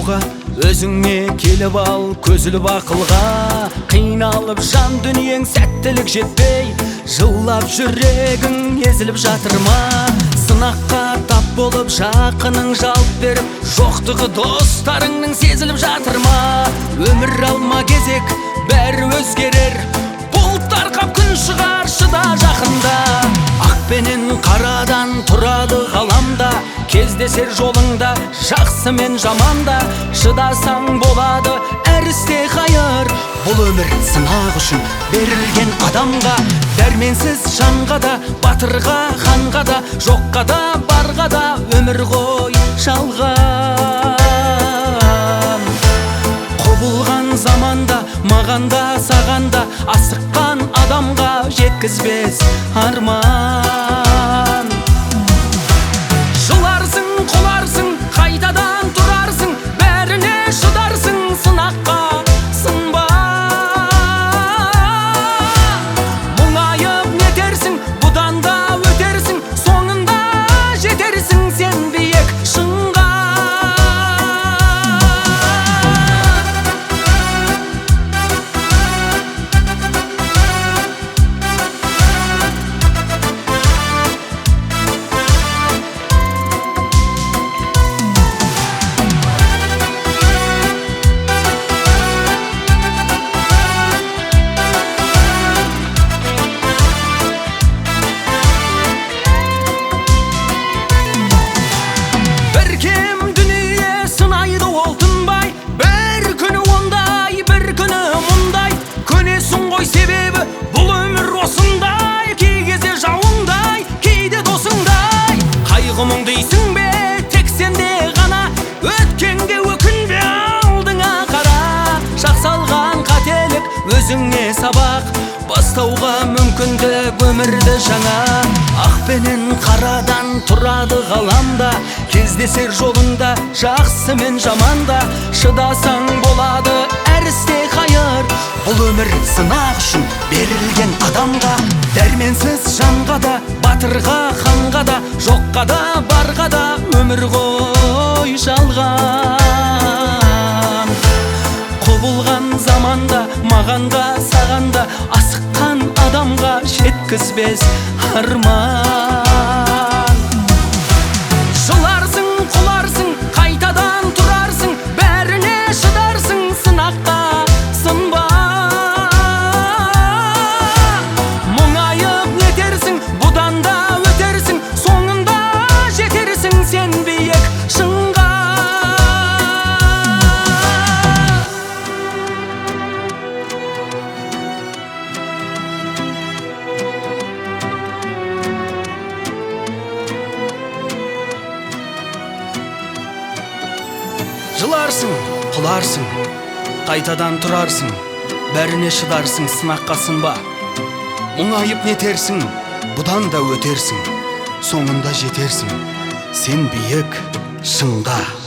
жауға, өзіңе келіп ал көзіліп ақылға. Қиналып жан дүниең сәттілік жетпей, жылап жүрегің езіліп жатыр ма? Сынаққа тап болып жақының жалт беріп, жоқтығы достарыңның сезіліп жатыр ма? Өмір алма кезек, бәрі өзгерер, бұлттар қап күн шығар, шыда жақында. Ақ пенен қарадан тұрады ғаламда, кездесер жолыңда жақсы мен жаманда. Шыдасаң болады әр істе қайыр, бұл өмір сынақ үшін берілген адамға. Дәрменсіз жанға да, батырға, ханға да, жоққа да, барға да өмір ғой жалған. Құбылған заманда, мағанда, сағанда, асыққан адамға жеткізбес арман. Жыларсың, құларсың, қайтадан тұрарсың, бәріне шыдарсың, сынаққа сынба. Мұңайып нетерсің, бұдан да өтерсің, соңында жетерсің сен биік шыңға. Себебі бұл өмір осындай, кей кезде жауыңдай, кейде досыңдай. Қайғы мұң дейсің бе, тек сенде ғана, өткенге өкінбе, алдыңа қара. Жақсалған қателік өзіңе сабақ, бастауға мүмкіндік өмірді жаңа. Ақ пенен қарадан тұрады ғаламда, кездесер жолыңда жақсы мен жаманда. Шыдасаң болады әр істе қайыр, бұл өмір сынақ үшін берілген адамға. Дәрменсіз жанға да, батырға, ханға да, жоққа да, барға да өмір ғой жалған. Құбылған заманда, мағанда, сағанда, асыққан адамға жеткізбес арман. Жыларсың, құларсың, қайтадан тұрарсың, бәріне шыдарсың, сынаққа сынба. Мұңайып нетерсің, бұдан да өтерсің, соңында жетерсің сен биік шыңға. Жыларсың, құларсың, қайтадан тұрарсың, бәріне шыдарсың, сынаққа сынба. Мұңайып нетерсің, бұдан да өтерсің, соңында жетерсің сен биік шыңға.